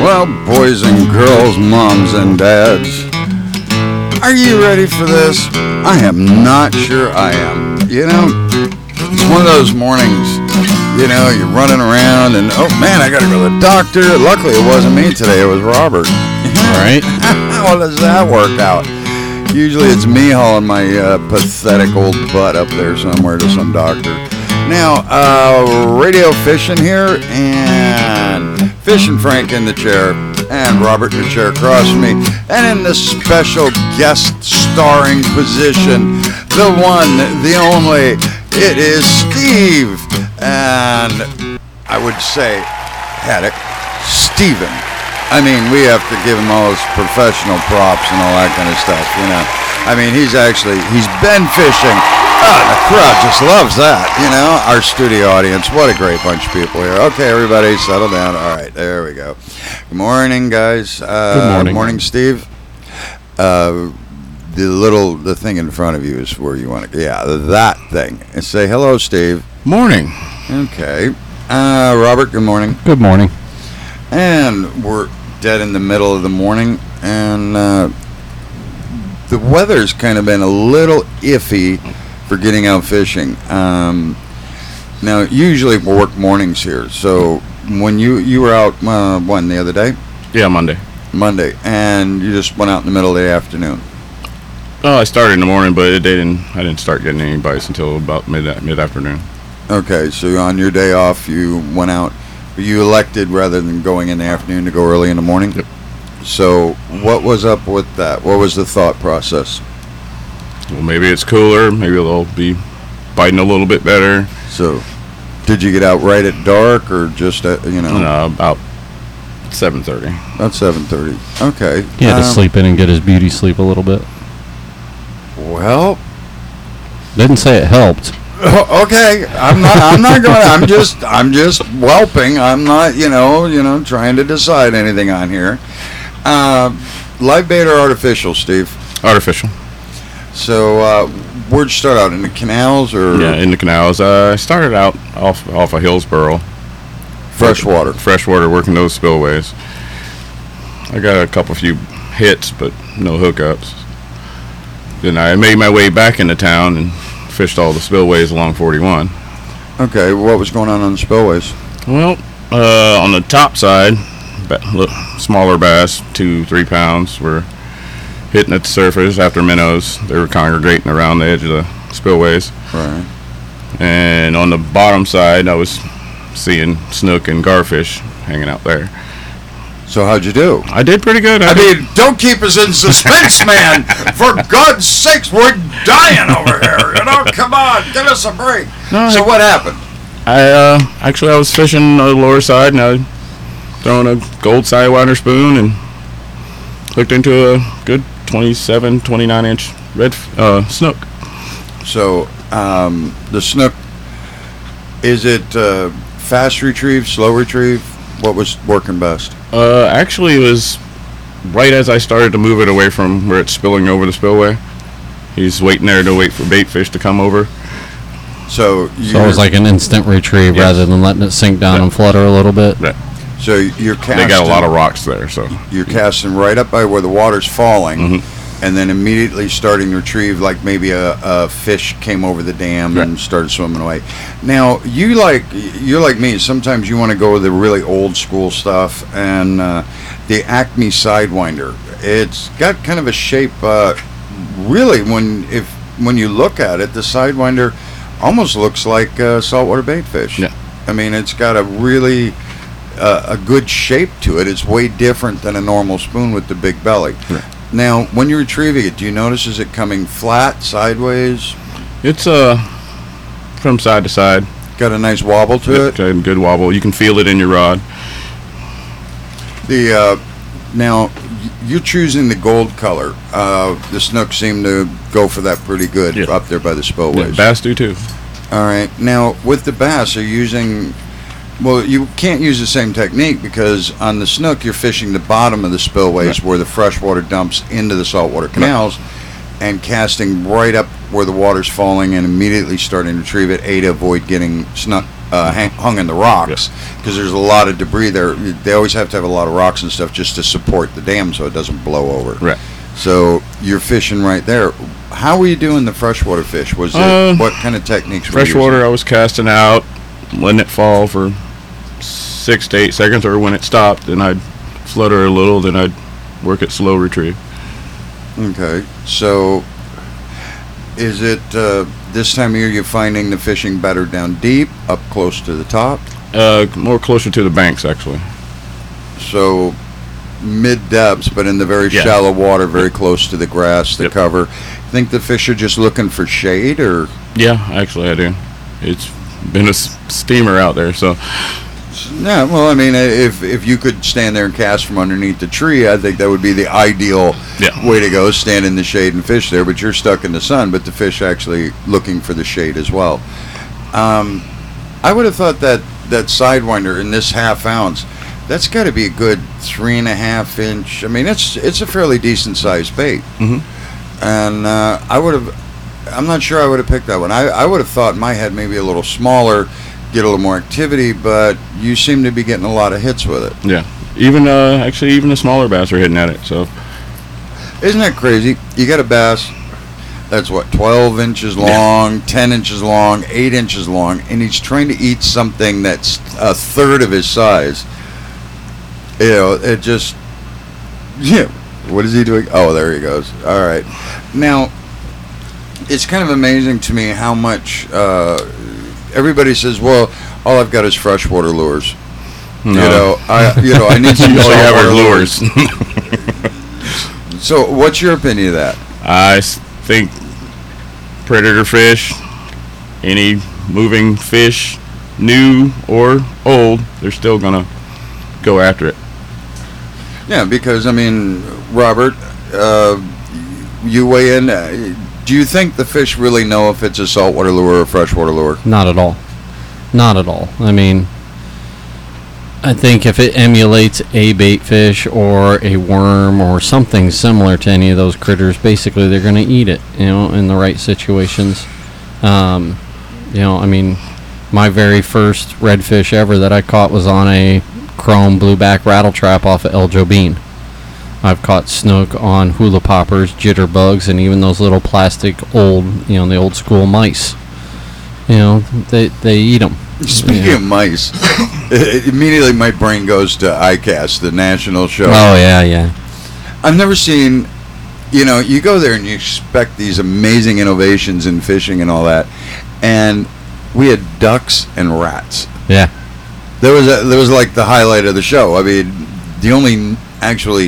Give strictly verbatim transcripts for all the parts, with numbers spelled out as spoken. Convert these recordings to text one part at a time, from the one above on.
Well, boys and girls, moms and dads, are you ready for this? I am not sure I am. You know, it's one of those mornings, you know, you're running around and, oh man, I gotta go to the doctor. Luckily it wasn't me today, it was Robert. Right? How does that work out? Usually it's me hauling my uh, pathetic old butt up there somewhere to some doctor. Now, uh, radio fishing here, and Fishing Frank in the chair, and Robert in the chair across from me, and in the special guest starring position, the one, the only, it is Steve, and I would say, Haddock, Steven. I mean, we have to give him all his professional props and all that kind of stuff, you know. I mean, he's actually, he's been fishing. Oh, the crowd just loves that, you know. Our studio audience, what a great bunch of people here. Okay, everybody, settle down. All right, there we go. Good morning, guys. Uh, Good morning. Morning, Steve. Uh, the little, the thing in front of you is where you want to, yeah, that thing. And say hello, Steve. Morning. Okay. Uh, Robert, good morning. Good morning. And we're dead in the middle of the morning, and uh, the weather's kind of been a little iffy for getting out fishing. Um, now, usually we work mornings here, so when you you were out, uh, when, the other day? Yeah, Monday. Monday, and you just went out in the middle of the afternoon. Oh, I started in the morning, but it didn't. I didn't start getting any bites until about mid mid afternoon. Okay, so on your day off, you went out. You elected rather than going in the afternoon to go early in the morning? Yep. So what was up with that? What was the thought process? Well, maybe it's cooler. Maybe they'll be biting a little bit better. So did you get out right at dark or just, at, you know? No, about seven thirty. About seven thirty. Okay. He had to Um, sleep in and get his beauty sleep a little bit. Well, Didn't say it helped. okay. I'm not. I'm not going. I'm just. I'm just whelping. I'm not. You know. You know. Trying to decide anything on here. Uh, live bait or artificial, Steve? Artificial. So uh, where'd you start out, in the canals or Yeah, in the canals. Uh, I started out off off of Hillsboro. freshwater? Freshwater, working those spillways. I got a couple few hits, but no hookups. Then I made my way back into town and fished all the spillways along forty-one. Okay. What was going on on the spillways? Well, uh, on the top side, ba- look, smaller bass, two, three pounds, were hitting at the surface after minnows. They were congregating around the edge of the spillways. Right. And on the bottom side, I was seeing snook and garfish hanging out there. So how'd you do? I did pretty good. I, I did- mean, don't keep us in suspense, man. For God's sakes, we're dying over here. You know, come on, give us a break. No, so I- what happened? I uh, actually I was fishing on the lower side, and I throwing a gold sidewinder spoon and hooked into a good twenty-seven, twenty-nine inch red uh, snook. So um, the snook, is it uh, fast retrieve, slow retrieve? What was working best? Uh, actually, it was right as I started to move it away from where it's spilling over the spillway. He's waiting there to wait for bait fish to come over. So you So it was like an instant retrieve Yes. rather than letting it sink down Yeah. and flutter a little bit. That, so you're casting. they got a lot of rocks there, so You're casting right up by where the water's falling, Mhm. and then immediately starting to retrieve, like maybe a, a fish came over the dam Right. and started swimming away. Now you like you're like me. Sometimes you want to go with the really old school stuff, and uh, the Acme Sidewinder. It's got kind of a shape. Uh, really, when if when you look at it, the Sidewinder almost looks like uh, saltwater bait fish. Yeah. I mean, it's got a really uh, a good shape to it. It's way different than a normal spoon with the big belly. Right. Now, when you're retrieving it, do you notice, is it coming flat, sideways? it's uh from side to side. Got a nice wobble to it? It's a good wobble. You can feel it in your rod. The uh, now, y- you're choosing the gold color. Uh, the snooks seem to go for that pretty good Yeah. up there by the Yeah, spillways. bass do too. All right. Now, with the bass, are you using... Well, you can't use the same technique because on the snook, you're fishing the bottom of the spillways Right. where the fresh water dumps into the saltwater canals and casting right up where the water's falling and immediately starting to retrieve it, A, to avoid getting snuck, uh, hang, hung in the rocks, because there's a lot of debris there. They always have to have a lot of rocks and stuff just to support the dam so it doesn't blow over. Right. So you're fishing right there. How were you doing the freshwater fish? Was it Uh, what kind of techniques were you Freshwater, using? I was casting out, letting it fall for six to eight seconds, or when it stopped, then I'd flutter a little, then I'd work it slow retrieve. Okay, so is it uh, this time of year you're finding the fishing better down deep, up close to the top? Uh, more closer to the banks, actually. So mid depths, but in the very Yeah. shallow water, very close to the grass, the Yep. cover. Think the fish are just looking for shade, or? Yeah, actually I do. It's been a s- steamer out there, so Yeah, well, I mean, if if you could stand there and cast from underneath the tree, I think that would be the ideal Yeah. way to go, stand in the shade and fish there, but you're stuck in the sun, but the fish actually looking for the shade as well. Um, I would have thought that that Sidewinder in this half ounce, that's got to be a good three and a half inch. I mean, it's it's a fairly decent sized bait. Mhm. And uh, I would have, I'm not sure I would have picked that one. I, I would have thought in my head maybe a little smaller, get a little more activity, but you seem to be getting a lot of hits with it. yeah. Even uh, actually, even the smaller bass are hitting at it. So Isn't that crazy? You got a bass that's what, twelve inches long, ten inches long, eight inches long, and he's trying to eat something that's a third of his size. You know, it just, yeah. What is he doing? Oh, there he goes. All right. Now, it's kind of amazing to me how much uh, everybody says, well, all I've got is freshwater lures. no. You know, I you know I need some all you have saltwater are lures. lures. So, what's your opinion of that? I s- think predator fish, any moving fish, new or old, they're still gonna go after it. Yeah, because I mean, Robert, uh, you weigh in. Uh, do you think the fish really know if it's a saltwater lure or a freshwater lure? Not at all. Not at all. I mean, I think if it emulates a bait fish or a worm or something similar to any of those critters, basically they're going to eat it, you know, in the right situations. Um, you know, I mean, my very first redfish ever that I caught was on a chrome blueback rattle trap off of El Jobin. I've caught snook on hula poppers, jitterbugs, and even those little plastic old, you know, the old school mice. You know, they they eat them. Speaking Yeah. of mice, immediately my brain goes to I CAST, the national show. Oh yeah, yeah. I've never seen, you know, you go there and you expect these amazing innovations in fishing and all that, and we had ducks and rats. Yeah. There was a, there was like the highlight of the show. I mean, the only n- actually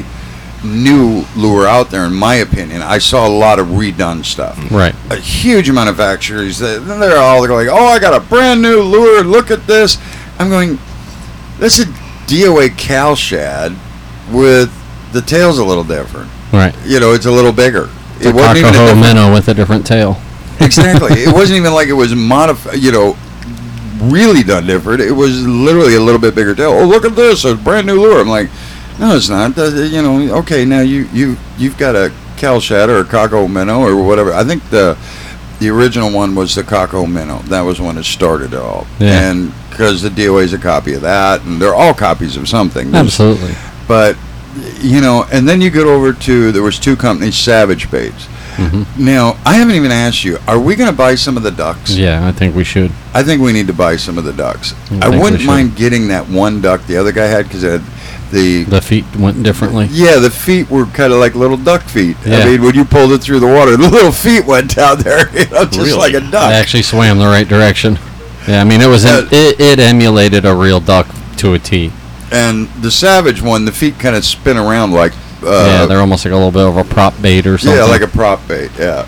new lure out there, in my opinion. I saw a lot of redone stuff. Right. A huge amount of factories. that- They're all going, "Oh, I got a brand new lure. Look at this." I'm going, "This is D O A Cal Shad with the tail's a little different. Right. You know, it's a little bigger. It It wasn't even a Kakaho different- minnow with a different tail. Exactly. It wasn't even like it was modified, you know, really done different. It was literally a little bit bigger tail. Oh, look at this, a brand new lure. I'm like, no, it's not. The- You know, okay, now you, you, you've got a Cal Shad or a Kako Minnow or whatever. I think the the original one was the Kako Minnow. That was when it started it all. Yeah. And because the D O A is a copy of that, and they're all copies of something. There's- Absolutely. But, you know, and then you get over to, there was two companies, Savage Baits. hmm Now, I haven't even asked you, are we going to buy some of the ducks? Yeah, I think we should. I think we need to buy some of the ducks. I I, think we wouldn't should. mind getting that one duck the other guy had, because it had the, The feet went differently. yeah, the feet were kind of like little duck feet. Yeah. I mean, when you pulled it through the water, the little feet went down there, you know, just Really? like a duck. They actually swam the right direction. Yeah, I mean it was in, Uh, it, it emulated a real duck to a T. And the Savage one, the feet kind of spin around like, uh, yeah, they're almost like a little bit of a prop bait or something. yeah, like a prop bait, yeah.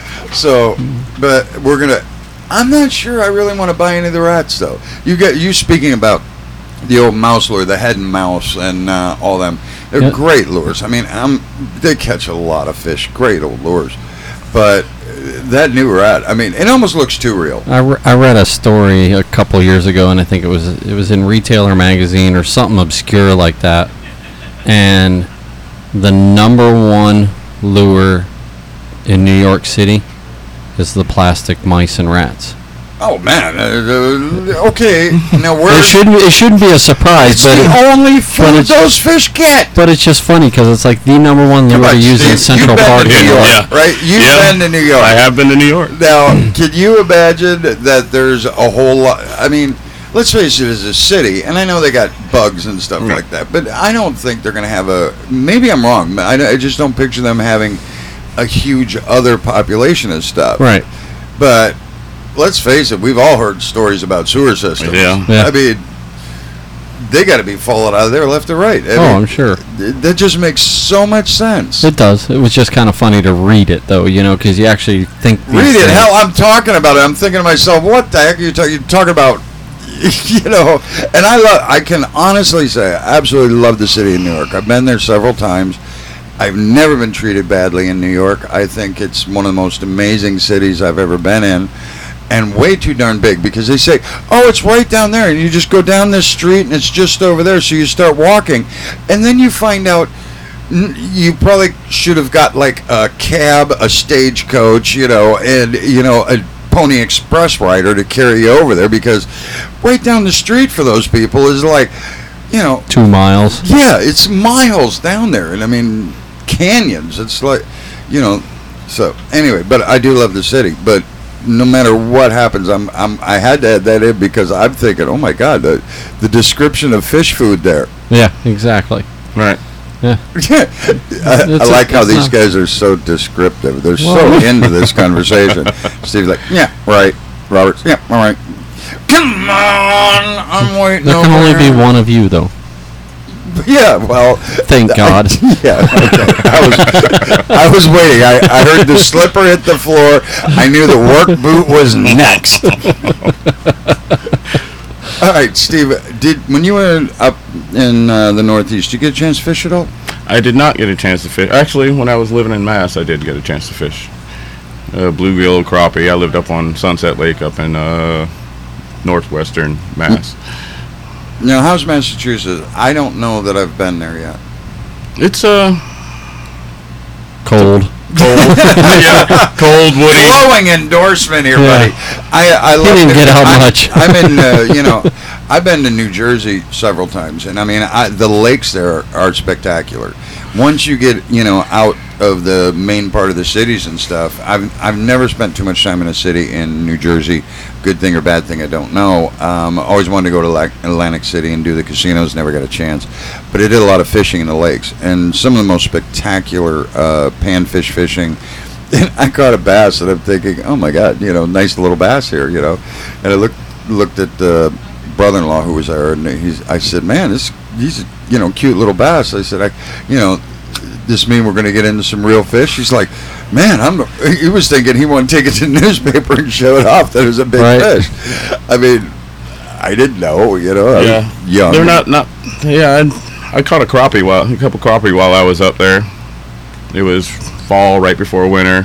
So, but we're gonna. I'm not sure I really want to buy any of the rats though. You get you speaking about the old mouse lure, the head and mouse, and uh, all them. They're Yep. great lures. I mean, um, they catch a lot of fish. Great old lures, but uh, that new rat. I mean, it almost looks too real. I, re- I read a story a couple years ago, and I think it was it was in Retailer magazine or something obscure like that. And the number one lure in New York City is the plastic mice and rats. Oh man. Uh, uh, okay. Now where? It shouldn't. It shouldn't be a surprise, It's but the it, only food it's- those fish get. but it's just funny because it's like the number one Come lure on, to use in Steve, Central you've Park. been to in New the York, world. right? You've Yeah. been to New York. I have been to New York. Now, can you imagine that there's a whole lot? I mean, let's face it, as a city, and I know they got bugs and stuff Right. like that, but I don't think they're going to have a. Maybe I'm wrong. I, I just don't picture them having a huge other population of stuff. Right. But let's face it, we've all heard stories about sewer systems. Yeah. Yeah. I mean, they got to be falling out of there left or right. I Oh, mean, I'm sure. th- That just makes so much sense. It does. It was just kind of funny to read it, though, you know, because you actually think. these Read it. things- Hell, I'm talking about it. I'm thinking to myself, what the heck are you talking? You're talking about, you know? And I love. I can honestly say, I absolutely love the city of New York. I've been there several times. I've never been treated badly in New York. I think it's one of the most amazing cities I've ever been in, and way too darn big because they say, oh, it's right down there, and you just go down this street, and it's just over there. So you start walking, and then you find out. N- You probably should have got like a cab, a stagecoach, you know, and you know a Pony Express rider to carry you over there because right down the street for those people is like, you know, Two miles. yeah, it's miles down there, and I mean canyons. It's like, you know, so anyway. But I do love the city, but. No matter what happens, I'm, I'm I had to add that in because I'm thinking, oh my God, the the description of fish food there. Yeah, exactly. Right. I, It's I a- like how it's these not- guys are so descriptive. They're Well- so into this conversation. Steve's like, yeah, right. Robert's, yeah, all right. Come on, I'm waiting. There can over only be here." one of you, though. Yeah, well, Thank God. yeah, okay. I was, I was waiting. I, I heard the slipper hit the floor. I knew the work boot was next. All right, Steve. Did when you were up in uh, the Northeast, did you get a chance to fish at all? I did not get a chance to fish. Actually, when I was living in Mass, I did get a chance to fish. Uh, bluegill, crappie. I lived up on Sunset Lake up in uh, northwestern Mass. Now, how's Massachusetts? I don't know that I've been there yet. It's uh Cold. cold, yeah, cold, woody. Glowing endorsement here, Yeah. buddy. I I love didn't it. get out I- much. I'm in, uh, you know, I've been to New Jersey several times, and I mean, I, the lakes there are, are spectacular. Once you get, you know, out of the main part of the cities and stuff, I've I've never spent too much time in a city in New Jersey. Good thing or bad thing, I don't know. Um, I always wanted to go to La- Atlantic City and do the casinos, never got a chance. But I did a lot of fishing in the lakes, and some of the most spectacular uh, panfish fishing. And I caught a bass, and I'm thinking, oh my God, you know, nice little bass here, you know. And I looked looked at the brother-in-law who was there, and he's. I said, man, this he's a, you know, cute little bass. I said, I, you know, this mean we're going to get into some real fish? He's like, man, I'm. He was thinking he wanted to take it to the newspaper and show it off that it was a big Right. fish. I mean, I didn't know, you know. I Yeah, was young. they're not not. Yeah, I, I caught a crappie while a couple crappie while I was up there. It was fall, right before winter.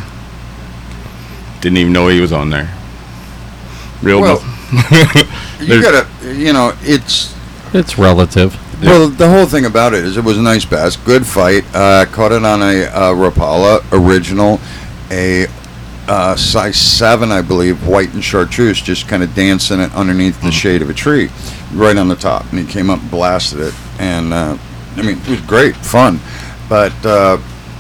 Didn't even know he was on there. Real. Well, You There's- gotta, you know, it's. It's relative. Well, the whole thing about it is it was a nice bass, good fight. Uh, caught it on a uh, Rapala original, a uh, size seven, I believe, white and chartreuse, just kind of dancing it underneath the shade of a tree, right on the top. And he came up and blasted it, and uh, I mean, it was great, fun, but uh,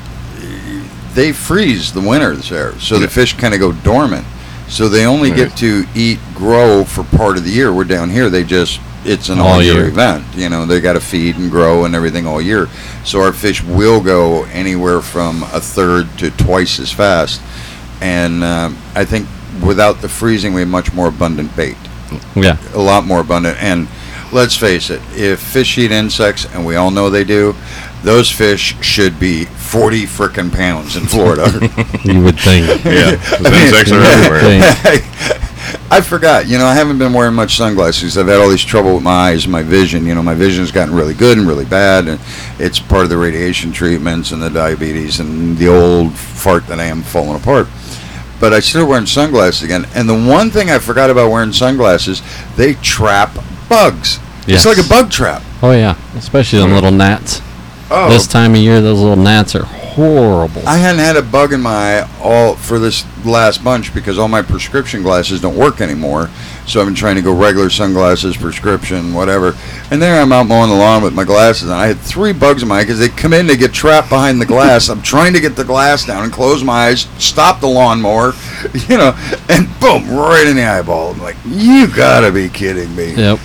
they freeze the winters there, so the Yeah. fish kind of go dormant. So they only Right. get to eat, grow for part of the year. We're down here, they just, it's an All all year year. event. You know, they got to feed and grow and everything all year. So our fish will go anywhere from a third to twice as fast. And um, I think without the freezing, we have much more abundant bait, Yeah. a lot more abundant. And let's face it, if fish eat insects, and we all know they do, those fish should be forty frickin' pounds in Florida. You would think. Yeah, 'cause insects are everywhere. I forgot. You know, I haven't been wearing much sunglasses. I've had all this trouble with my eyes, my vision. You know, my vision's gotten really good and really bad, and it's part of the radiation treatments and the diabetes and the old fart that I am falling apart. But I started wearing sunglasses again, and the one thing I forgot about wearing sunglasses, they trap bugs. Yes. It's like a bug trap. Oh yeah, especially them little gnats. Oh, This time of year, those little gnats are horrible. I hadn't had a bug in my eye all for this last bunch because all my prescription glasses don't work anymore. So I've been trying to go regular sunglasses, prescription, whatever. And there I'm out mowing the lawn with my glasses, and I had three bugs in my eye because they come in, they get trapped behind the glass. I'm trying to get the glass down and close my eyes, stop the lawnmower, you know, and boom, right in the eyeball. I'm like, you gotta be kidding me. Yep.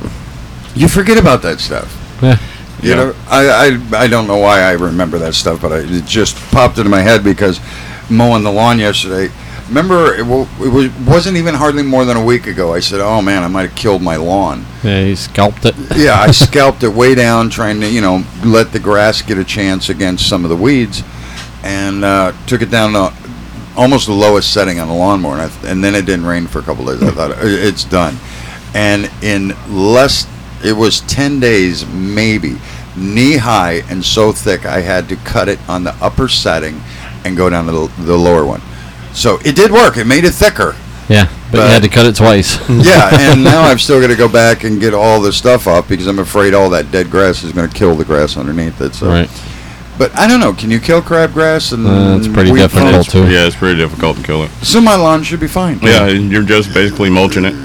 You forget about that stuff. Yeah. You Yeah. know, I, I I don't know why I remember that stuff, but I, it just popped into my head because mowing the lawn yesterday. Remember, it, w- it was, wasn't even hardly more than a week ago. I said, oh, man, I might have killed my lawn. Yeah, he scalped it. Yeah, I scalped it way down trying to, you know, let the grass get a chance against some of the weeds, and uh, took it down to almost the lowest setting on the lawnmower. And, I, and then it didn't rain for a couple of days. I thought, it's done. And in less, it was ten days, maybe, knee high and so thick, I had to cut it on the upper setting and go down to the, the lower one. So it did work. It made it thicker. Yeah, but, But- you had to cut it twice. Yeah, and now I've still got to go back and get all the stuff off because I'm afraid all that dead grass is going to kill the grass underneath it. So. Right. But I don't know. Can you kill crabgrass? And Uh, it's pretty weed difficult plants? too. Yeah, it's pretty difficult to kill it. So my lawn should be fine. Yeah, you're just basically mulching it,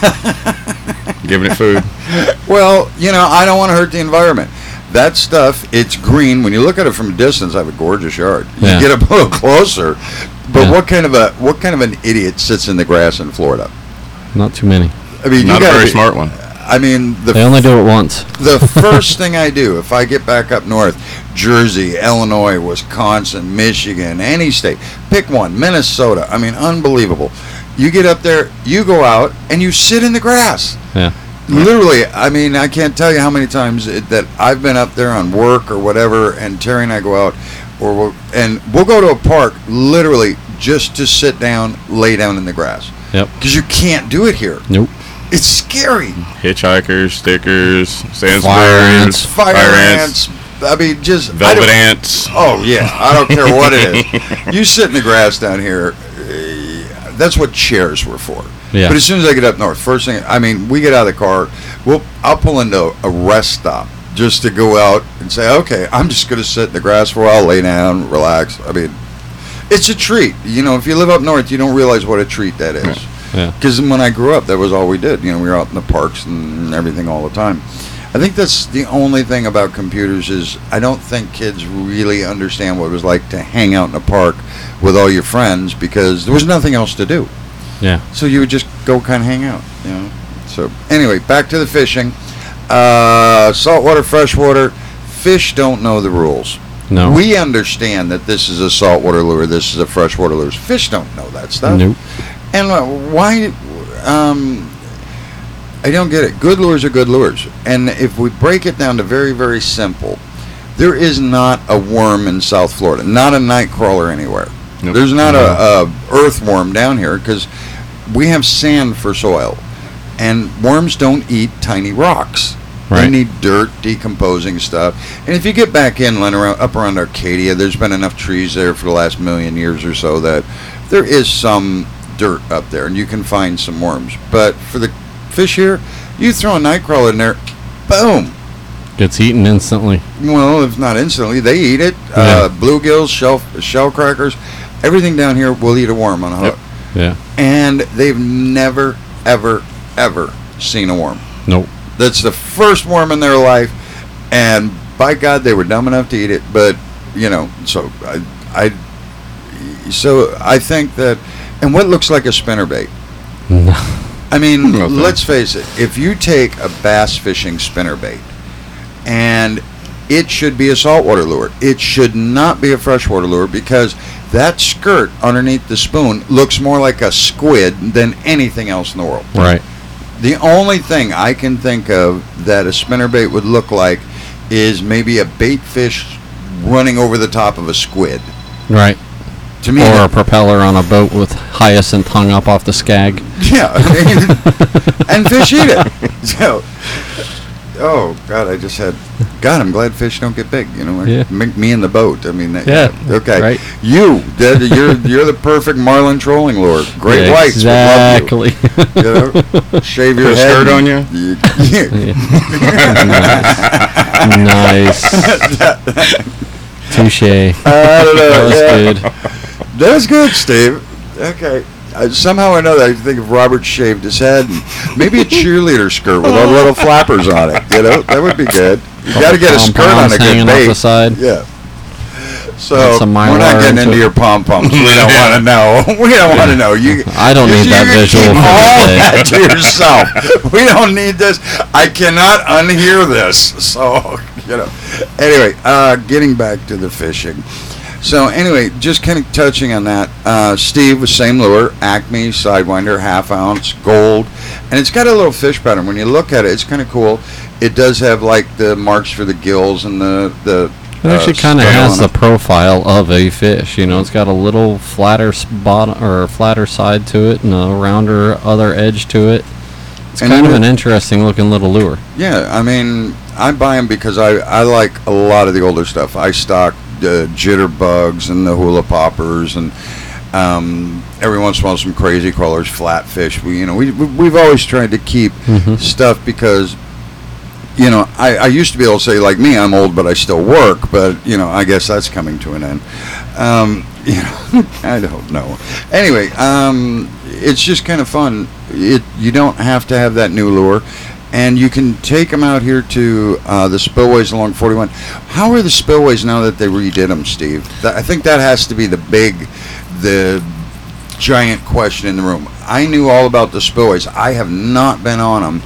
giving it food. Well, you know, I don't want to hurt the environment. That stuff, it's green. When you look at it from a distance, I have a gorgeous yard. You Yeah. get up a little closer. But Yeah. what kind of a what kind of an idiot sits in the grass in Florida? Not too many. I mean, Not you a gotta very be- smart one. I mean, the They only do it once. the first thing I do if I get back up north, Jersey, Illinois, Wisconsin, Michigan, any state, pick one, Minnesota. I mean, unbelievable. You get up there, you go out, and you sit in the grass. Yeah. Literally, I mean, I can't tell you how many times it, that I've been up there on work or whatever, and Terry and I go out, or we'll, and we'll go to a park, literally just to sit down, lay down in the grass, Yep. because you can't do it here. Nope. It's scary. Hitchhikers, stickers, sand Fire sparrows, ants. Fire, ants. I mean, just I velvet don't- ants. Oh yeah, I don't care what it is. You sit in the grass down here. uh, That's what chairs were for. Yeah. But as soon as I get up north, first thing, I mean, we get out of the car. We'll I'll pull into a rest stop just to go out and say, okay, I'm just going to sit in the grass for a while, lay down, relax. I mean, it's a treat. You know, if you live up north, you don't realize what a treat that is. Yeah. Because when I grew up, that was all we did. You know, we were out in the parks and everything all the time. I think that's the only thing about computers is I don't think kids really understand what it was like to hang out in a park with all your friends because there was nothing else to do. Yeah. So you would just go kind of hang out, you know. So anyway, back to the fishing. Uh, saltwater, freshwater. Fish don't know the rules. No. We understand that this is a saltwater lure, this is a freshwater lure. Fish don't know that stuff. Nope. And uh, why? Um, I don't get it. Good lures are good lures. And if we break it down to very, very simple, there is not a worm in South Florida, not a night crawler anywhere. Nope. There's not a, a earthworm down here because we have sand for soil, and worms don't eat tiny rocks. They Right. need dirt, decomposing stuff. And if you get back inland, around, up around Arcadia, there's been enough trees there for the last million years or so that there is some dirt up there, and you can find some worms. But for the fish here, you throw a nightcrawler in there, boom. Gets eaten instantly. Well, if not instantly, they eat it. Uh, bluegills, shell, shell crackers, everything down here will eat a worm on a hook. Yeah. And they've never, ever, ever seen a worm. Nope. That's the first worm in their life, and by God, they were dumb enough to eat it. But you know, so I, I so I think that, and what looks like a spinnerbait. No. I mean, Okay. let's face it. If you take a bass fishing spinnerbait, and it should be a saltwater lure, it should not be a freshwater lure because that skirt underneath the spoon looks more like a squid than anything else in the world. Right. The only thing I can think of that a spinnerbait would look like is maybe a bait fish running over the top of a squid. Right. To me, Or a that- propeller on a boat with hyacinth hung up off the skag. yeah, I mean, and fish eat it. So, oh God, I just had. God, I'm glad fish don't get big. You know, like Yeah. me, me in the boat. I mean, that- Yeah, Okay. right. You, that- you're you're the perfect marlin trolling lure. Great Yeah, whites exactly. would love you. You know, shave your Put a head. skirt on and- you? Yeah. nice. Touche. I don't know. That was yeah. good. That was good, Steve. Okay. Uh, somehow or another, I think if Robert shaved his head and maybe a cheerleader skirt with all the little flappers on it. You know, that would be good. You got to get a skirt on a good hanging bait. off the side. Yeah. So Get some we're not Mylar getting into into it. your pom poms. We don't want to know. We don't want to know. You. I don't you- need you that can visual keep for all the day. that to yourself. We don't need this. I cannot unhear this. So you know. Anyway, uh, getting back to the fishing. So anyway, just kind of touching on that. Uh, Steve was same lure, Acme Sidewinder, half ounce, gold, and it's got a little fish pattern. When you look at it, it's kind of cool. It does have like the marks for the gills and the the. It actually uh, kind of scale has on the it. profile of a fish. You know, it's got a little flatter bottom or flatter side to it, and a rounder other edge to it. It's And kind of it- an interesting looking little lure. Yeah, I mean, I buy them because I, I like a lot of the older stuff. I stock the jitterbugs and the hula poppers, and um, every once in a while some crazy crawlers, flatfish. We you know we we- we've always tried to keep Mhm. stuff because. You know, I, I used to be able to say, like me, I'm old, but I still work. But, you know, I guess that's coming to an end. Um, you know, I don't know. Anyway, um, it's just kind of fun. It You don't have to have that new lure. And you can take them out here to uh, the spillways along forty-one. How are the spillways now that they redid them, Steve? That, I think that has to be the big, the giant question in the room. I knew all about the spillways. I have not been on them.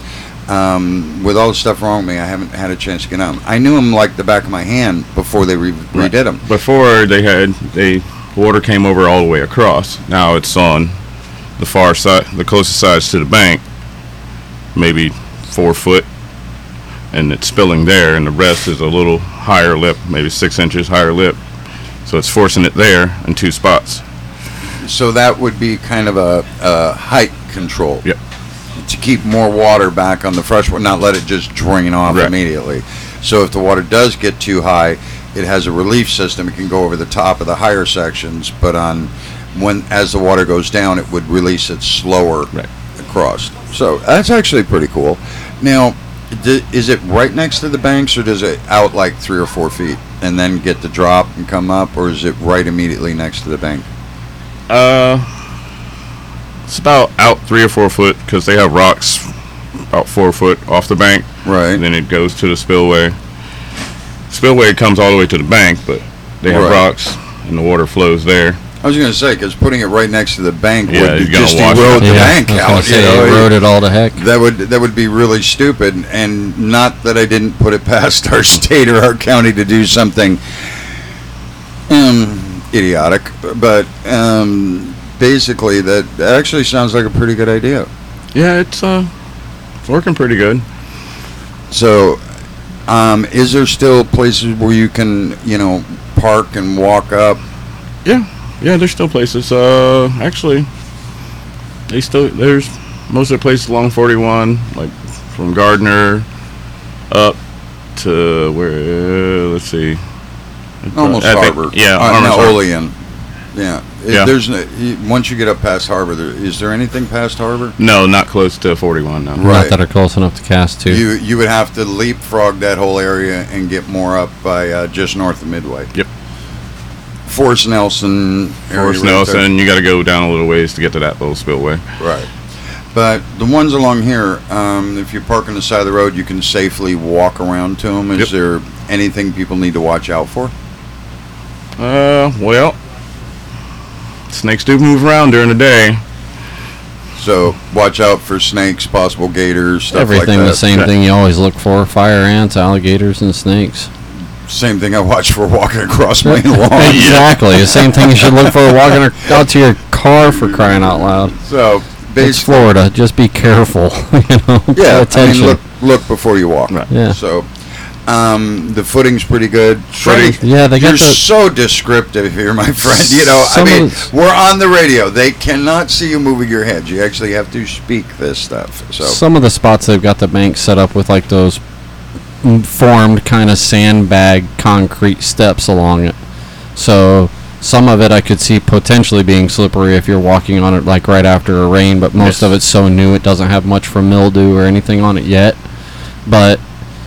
Um, with all the stuff wrong with me, I haven't had a chance to get on them. I knew them like the back of my hand before they re- redid them. Before they had they water came over all the way across. Now it's on the far side, the closest sides to the bank, maybe four foot, and it's spilling there, and the rest is a little higher lip, maybe six inches higher lip. So it's forcing it there in two spots. So that would be kind of a, a height control. Yep. To keep more water back on the fresh water, not let it just drain off Right. immediately. So if the water does get too high, it has a relief system. It can go over the top of the higher sections, but on when as the water goes down, it would release it slower Right. across. So that's actually pretty cool. Now, d- is it right next to the banks, or does it out like three or four feet and then get the drop and come up, or is it right immediately next to the bank? Uh, it's about out three or four foot because they have rocks about four foot off the bank. Right. And then it goes to the spillway. Spillway comes all the way to the bank, but they have Right. rocks and the water flows there. I was going to say, because putting it right next to the bank Yeah, would you're gonna just wash erode it. the Yeah, bank I was gonna out. say, you know? erode it all to heck. That would that would be really stupid, and not that I didn't put it past our state or our county to do something um, idiotic, but um, basically that, that actually sounds like a pretty good idea. Yeah, it's uh, it's working pretty good. So, um, is there still places where you can, you know, park and walk up? Yeah, yeah. There's still places. Uh, actually, they still there's most of the places along forty-one, like from Gardner up to where. Uh, let's see. Almost I think- Harbor. yeah, uh, almost no, Harbor. Olean. Yeah. If Yeah. There's no, you- once you get up past Harbor, there, is there anything past Harbor? No, not close to forty-one. No. Right. Not that are close enough to cast to. You you would have to leapfrog that whole area and get more up by uh, just north of Midway. Yep. Forest Nelson. area Forest right there. Nelson, you got to go down a little ways to get to that little spillway. Right. But the ones along here, um, if you park on the side of the road, you can safely walk around to them. Is Yep. there anything people need to watch out for? Uh, well, snakes do move around during the day. So watch out for snakes, possible gators, stuff Everything like that. the same Yeah. thing you always look for: fire ants, alligators, and snakes. Same thing I watch for walking across my lawn. Exactly. The same thing you should look for walking ar- out to your car, for crying out loud. So It's basically, Florida. Just be careful. You know, pay yeah, I attention. mean, look look before you walk. Right. Yeah. So um, the footing's pretty good. Footing- Freddie, Yeah, they got you're the- so descriptive here, my friend. You know, I Some of mean, it's- we're on the radio. They cannot see you moving your head. You actually have to speak this stuff. So Some of the spots they've got the bank set up with like those mm, formed kind of sandbag concrete steps along it. So some of it I could see potentially being slippery if you're walking on it like right after a rain, but most Yes. of it's so new it doesn't have much from mildew or anything on it yet. But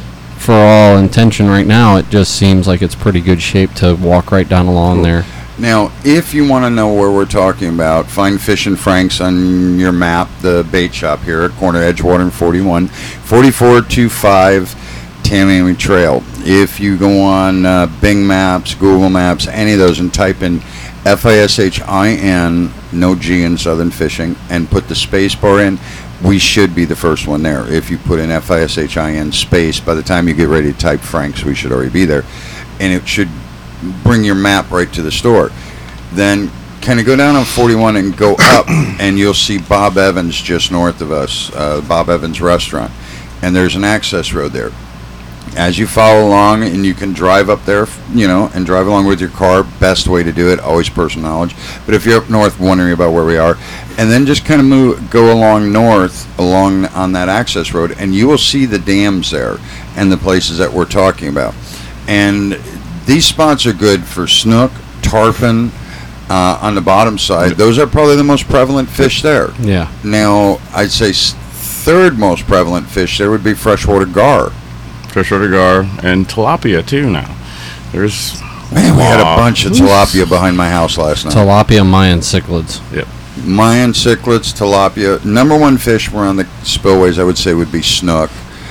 for all intention right now, it just seems like it's pretty good shape to walk right down along there. Now, if you want to know where we're talking about, find Fish and Frank's on your map, the bait shop here at corner Edgewater and forty-one, forty-four twenty-five Tamiami Trail. If you go on uh, Bing Maps, Google Maps, any of those, and type in F I S H I N, no G in Southern Fishing, and put the space bar in, we should be the first one there. If you put in F I S H I N space, by the time you get ready to type Frank's, we should already be there. And it should bring your map right to the store. Then kind of go down on forty-one and go up, and you'll see Bob Evans just north of us, uh, Bob Evans Restaurant. And there's an access road there. As you follow along, and you can drive up there, you know, and drive along with your car, best way to do it, always personal knowledge. But if you're up north wondering about where we are, and then just kind of move, go along north, along on that access road, and you will see the dams there and the places that we're talking about. And these spots are good for snook, tarpon, uh, on the bottom side. Those are probably the most prevalent fish there. Yeah. Now, I'd say s- third most prevalent fish there would be freshwater gar. Freshwater gar and tilapia too now. There's Man, we had a Aw. bunch of tilapia behind my house last night. Tilapia, Mayan cichlids. Yep. Mayan cichlids, tilapia. Number one fish around the spillways, I would say, would be snook.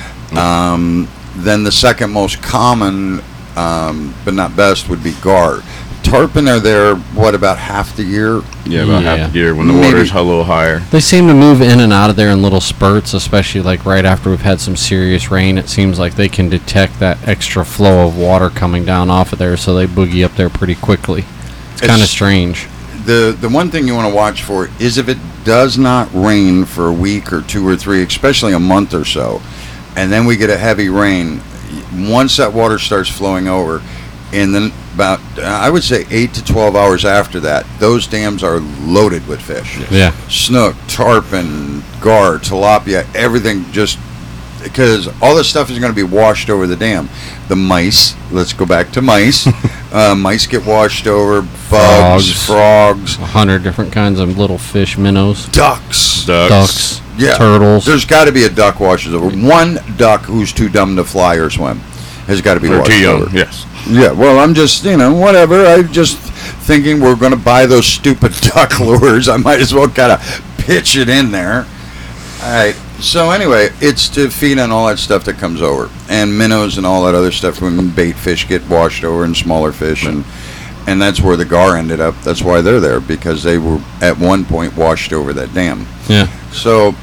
Um, then the second most common, um, but not best, would be gar. Tarpon are there, what, about half the year? Yeah, about Yeah. half the year when the Maybe. water's a little higher. They seem to move in and out of there in little spurts, especially like right after we've had some serious rain. It seems like they can detect that extra flow of water coming down off of there, so they boogie up there pretty quickly. It's kind of It's- strange. The the one thing you want to watch for is if it does not rain for a week or two or three, especially a month or so, and then we get a heavy rain, once that water starts flowing over, and then about, uh, I would say eight to twelve hours after that, those dams are loaded with fish. Yeah. Snook, tarpon, gar, tilapia, everything, just because all this stuff is going to be washed over the dam. The mice, let's go back to mice. uh, mice get washed over, bugs, Frogs. frogs, A hundred different kinds of little fish, minnows, ducks. Ducks. ducks, Yeah. turtles. There's got to be a duck washes over. One duck who's too dumb to fly or swim has got to be Or washed too young. over. Yes. Yeah, well, I'm just, you know, whatever. I'm just thinking we're going to buy those stupid duck lures. I might as well kind of pitch it in there. All right. So anyway, it's to feed on all that stuff that comes over, and minnows and all that other stuff when bait fish get washed over and smaller fish, and and that's where the gar ended up. That's why they're there, because they were at one point washed over that dam. Yeah. So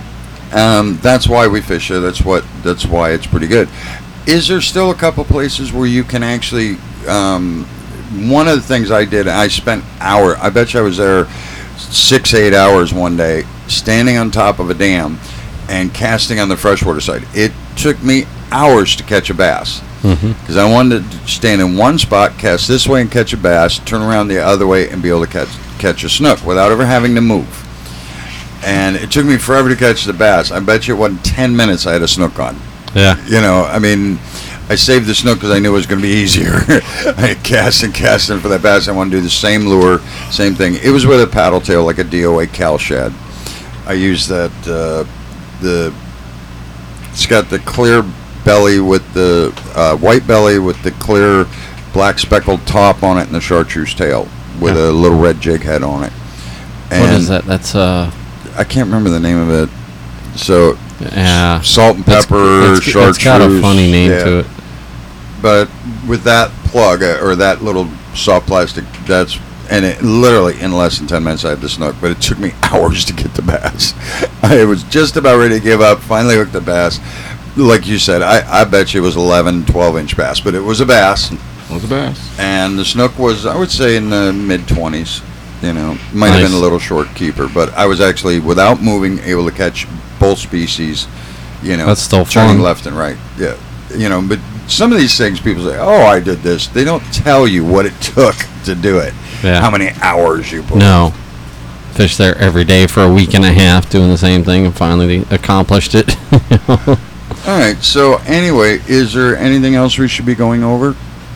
um, that's why we fish there. That's what. That's why it's pretty good. Is there still a couple places where you can actually? Um, one of the things I did, I spent hour. I bet you I was there six, eight hours one day, standing on top of a dam and casting on the freshwater side. It took me hours to catch a bass Mm-hmm. because I wanted to stand in one spot, cast this way and catch a bass, turn around the other way and be able to catch catch a snook without ever having to move. And it took me forever to catch the bass. I bet you it wasn't ten minutes I had a snook on. Yeah. You know, I mean, I saved the snook because I knew it was going to be easier. I cast and cast for that bass. I want to do the same lure, same thing. It was with a paddle tail, like a D O A Cal Shad. I used that, uh, the, it's got the clear belly with the uh, white belly with the clear black speckled top on it and the chartreuse tail with Yeah. a little red jig head on it. And What is that? That's uh. I can't remember the name of it. So, Yeah. salt and That's- pepper, it's, chartreuse. it's got a funny name yeah. to it. But with that plug uh, or that little soft plastic, that's and it literally in less than ten minutes I had the snook. But it took me hours to get the bass. I was just about ready to give up. Finally hooked the bass. Like you said, I, I bet you it was eleven, twelve inch bass, but it was a bass. What's the bass? And the snook was, I would say, in the mid twenties. You know, might have Nice. been a little short keeper, but I was actually, without moving, able to catch both species. You know, That's still turning fun. left and right. Yeah, you know, but some of these things, people say, "Oh, I did this." They don't tell you what it took to do it. Yeah. How many hours you put. No. Fish there every day for a week and a half doing the same thing and finally they accomplished it. All right. So anyway, is there anything else we should be going over?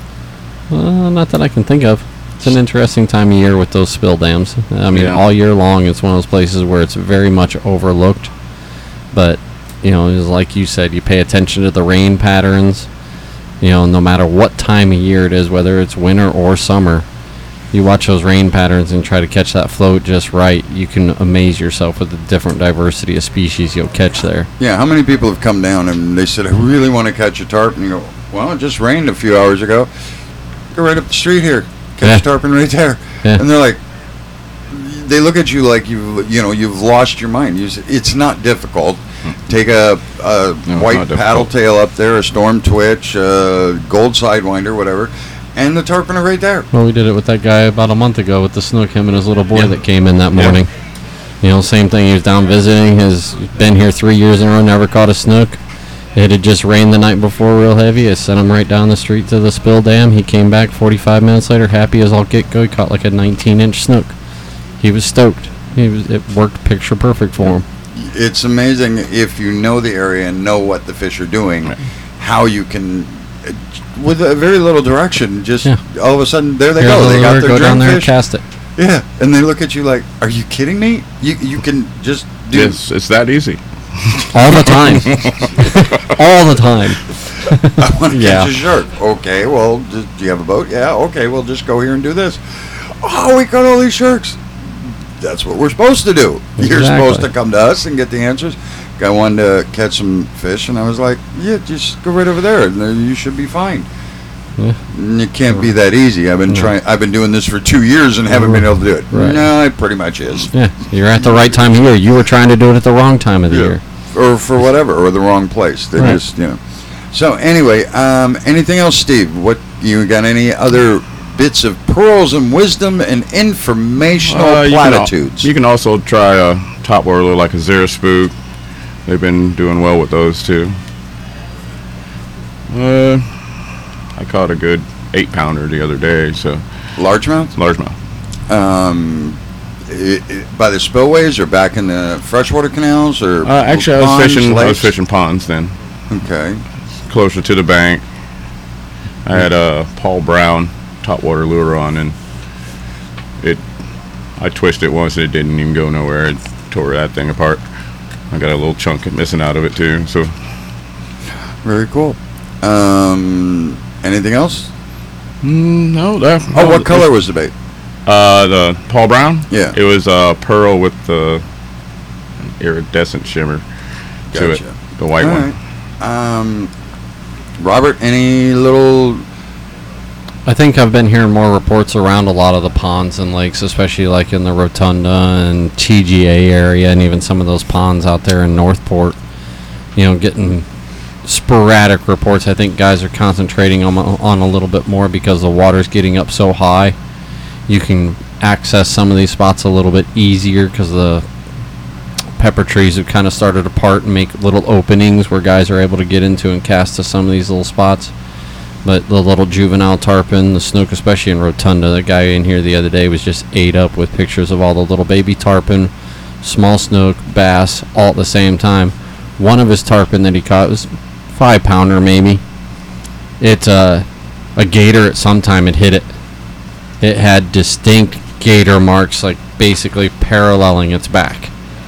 Uh, not that I can think of. It's an interesting time of year with those spill dams. I mean, Yeah. all year long, it's one of those places where it's very much overlooked. But you know, is like you said, you pay attention to the rain patterns. You know, no matter what time of year it is, whether it's winter or summer, you watch those rain patterns and try to catch that float just right. You can amaze yourself with the different diversity of species you'll catch there. Yeah, how many people have come down and they said, I really want to catch a tarpon? And you go, well, it just rained a few hours ago. Go right up the street here. Catch Yeah. a tarpon right there. Yeah. And they're like, they look at you like you've, you know, you've lost your mind. You say, it's not difficult. Take a, a No, white not difficult. paddle tail up there, a storm twitch, a gold sidewinder, whatever, and the tarpon are right there. Well, we did it with that guy about a month ago with the snook, him and his little boy Yeah. that came in that Yeah. morning. You know, same thing. He was down visiting. Has been here three years in a row, never caught a snook. It had just rained the night before real heavy. I sent him right down the street to the spill dam. He came back forty-five minutes later, happy as all get go. He caught like a nineteen-inch snook. He was stoked. He was, it worked picture perfect for him. It's amazing if you know the area and know what the fish are doing, Right. how you can, uh, with a very little direction, just Yeah. all of a sudden, there they Here's go. the They got lure, their go down there and fish. cast it. Yeah, and they look at you like, "Are you kidding me? You you can just do." It's, it's that easy. All the time. All the time. I want to Yeah. catch a shark. Okay, well, d- do you have a boat? Yeah. Okay, well, just go here and do this. Oh, we caught all these sharks. That's what we're supposed to do. You're Exactly. supposed to come to us and get the answers. I wanted to catch some fish, and I was like, "Yeah, just go right over there, and then you should be fine." Yeah. And it can't be that easy. I've been No. trying. I've been doing this for two years and haven't been able to do it. Right. No, it pretty much is. Yeah, you're at the right time of year. You were trying to do it at the wrong time of the Yeah. year. Or for whatever, or the wrong place. They Right. just, you know. So anyway, um, anything else, Steve? What you got? Any other bits of pearls and wisdom and informational Uh, you can al- platitudes? You can also try a top water lure like a Zero Spook. They've been doing well with those too. Uh, I caught a good eight pounder the other day, so Largemouth? largemouth. Um, i i by the spillways or back in the freshwater canals or? Uh, actually, I was ponds, fishing. I was lakes? fishing ponds then, Okay. closer to the bank. I had a Paul Brown top water lure on, and it. I twisted it once, and it didn't even go nowhere. It tore that thing apart. I got a little chunk missing out of it too. So Very cool. Um, anything else? mm, no, that. Oh, no, what it- color was the bait? Uh, the Paul Brown. Yeah. It was uh, pearl with the iridescent shimmer to it. Gotcha. The white All one. right. Um, Robert, any little? I think I've been hearing more reports around a lot of the ponds and lakes, especially like in the Rotunda and T G A area, and even some of those ponds out there in Northport. You know, getting sporadic reports. I think guys are concentrating on on a little bit more because the water's getting up so high. You can access some of these spots a little bit easier because the pepper trees have kind of started apart and make little openings where guys are able to get into and cast to some of these little spots. But the little juvenile tarpon, the snook, especially in Rotunda, the guy in here the other day was just ate up with pictures of all the little baby tarpon, small snook, bass, all at the same time. One of his tarpon that he caught was five pounder maybe. It uh, a gator at some time had hit it. It had distinct gator marks, like basically paralleling its back.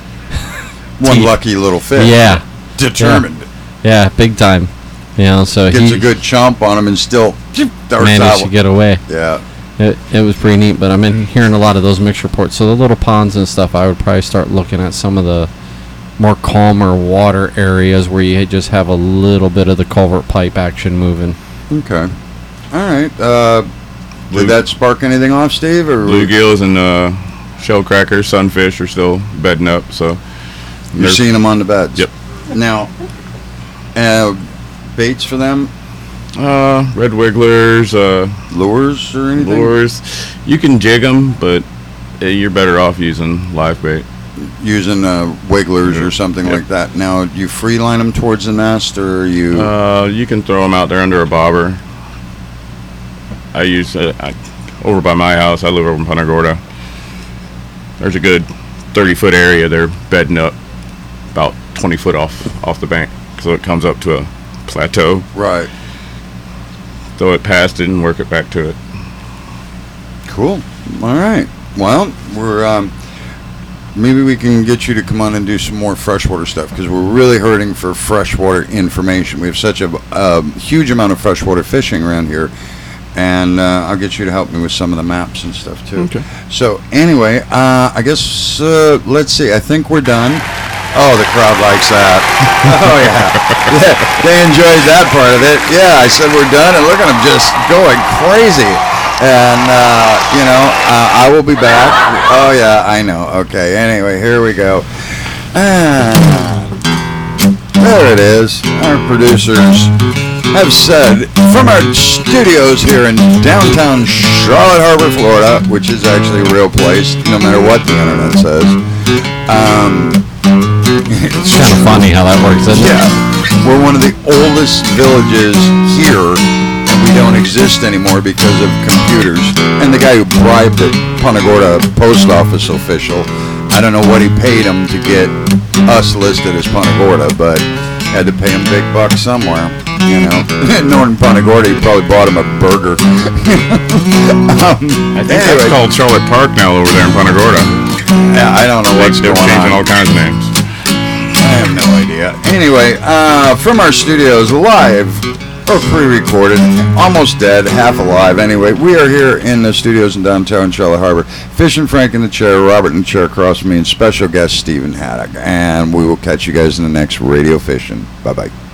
One Teeth. lucky little fish. Yeah, Determined. yeah, big time. You know, so Gets he a good chomp on him and still darts managed out. to get away. Yeah. It, it was pretty neat, but I've been hearing a lot of those mixed reports. So the little ponds and stuff, I would probably start looking at some of the more calmer water areas where you just have a little bit of the culvert pipe action moving. Okay. All right. Uh, Blue- did that spark anything off, Steve? Or Bluegills and uh, shellcrackers, sunfish are still bedding up. So you're they're- seeing them on the beds? Yep. Now, uh, baits for them, Uh, red wigglers, uh, lures or anything? lures. You can jig them, but uh, you're better off using live bait. Using uh, wigglers Yeah. or something Yep. like that. Now, do you free line them towards the nest, or you? Uh, you can throw them out there under a bobber. I use uh, I, over by my house. I live over in Punta Gorda. There's a good thirty foot area they're bedding up, about twenty foot off off the bank, so it comes up to a plateau. right. Throw it past it and work it back to it. Cool. All right. Well, we're um, maybe we can get you to come on and do some more freshwater stuff because we're really hurting for freshwater information. We have such a, a huge amount of freshwater fishing around here, and uh, I'll get you to help me with some of the maps and stuff too. Okay. So anyway, uh, I guess uh, let's see. I think we're done. Oh, the crowd likes that. Oh yeah. Yeah, they enjoyed that part of it. Yeah, I said we're done, and look at them just going crazy. And, uh, you know, uh, I will be back. Oh, yeah, I know. Okay, anyway, here we go. Ah, there it is. Our producers have said from our studios here in downtown Charlotte Harbor, Florida, which is actually a real place, no matter what the internet says. Um, It's kind of funny how that works, isn't it? yeah, we're one of the oldest villages here. We don't exist anymore because of computers. And the guy who bribed the Punta Gorda post office official, I don't know what he paid him to get us listed as Punta Gorda, but had to pay him big bucks somewhere, you know. In Northern Punta Gorda, he probably bought him a burger. um, I think anyway, that's called Charlotte Park now over there in Punta Gorda. yeah, I don't know They, what's they're going changing on. all kinds of names. I have no idea. Anyway, uh, from our studios, live or pre-recorded, almost dead, half alive. Anyway, we are here in the studios in downtown Charlotte Harbor. Fishing Frank in the chair, Robert in the chair across from me, and special guest Stephen Haddock. And we will catch you guys in the next Radio Fishing. Bye-bye.